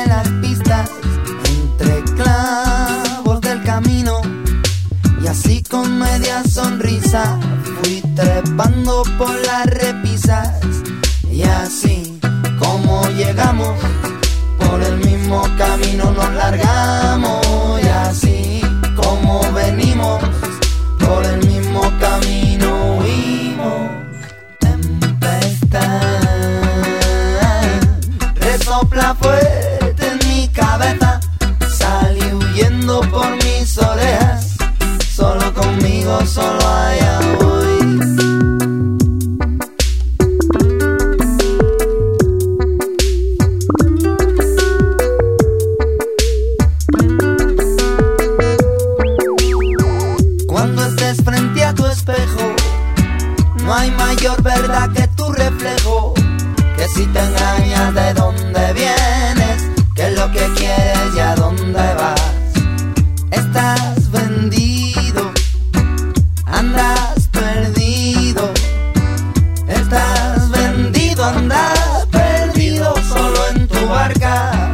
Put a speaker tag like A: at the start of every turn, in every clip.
A: las pistas, entre clavos del camino, y así con media sonrisa fui trepando por las repisas, y así como llegamos, por el mismo camino nos largamos, y así como venimos, por el mismo camino huimos. Tempestad resopla fuerte en mi cabeza, salí huyendo por mis orejas, solo conmigo, solo allá voy. Cuando estés frente a tu espejo, no hay mayor verdad que tu reflejo, que si te engañas de dónde vienes, qué es lo que quieres y a dónde vas. Estás vendido, andas perdido, estás vendido, andas perdido, solo en tu barca.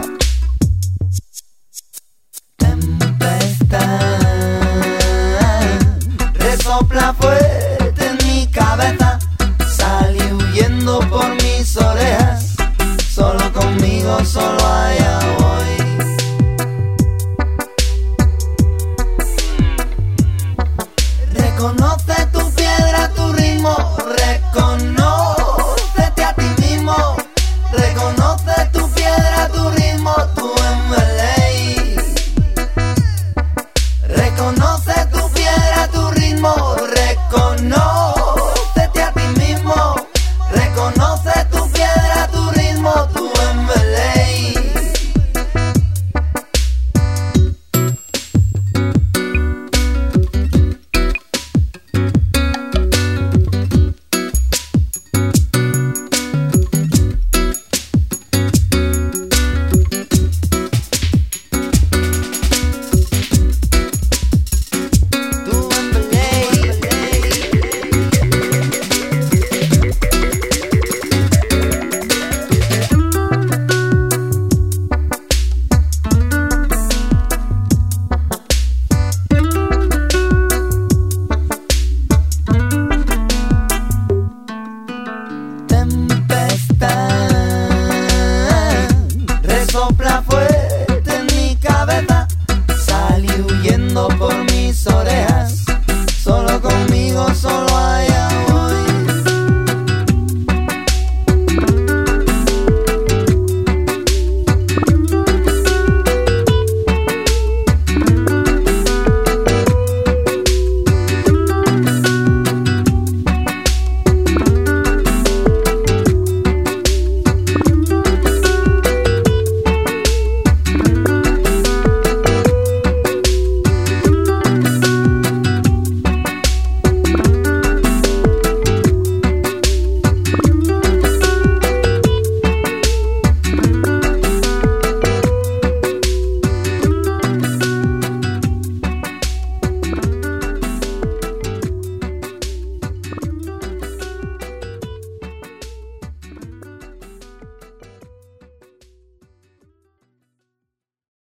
A: Tempestad resopla fuerte en mi cabeza, salí huyendo por mis orejas, solo conmigo, solo allá voy. Reconoce tu piedra, tu ritmo, reconócete a ti mismo, reconoce tu piedra, tu ritmo, tu embeley. Reconoce tu piedra, tu ritmo, reconócete a ti mismo, reconoce tu piedra, tu ritmo, tu embeley. Tempestad resopla fuerte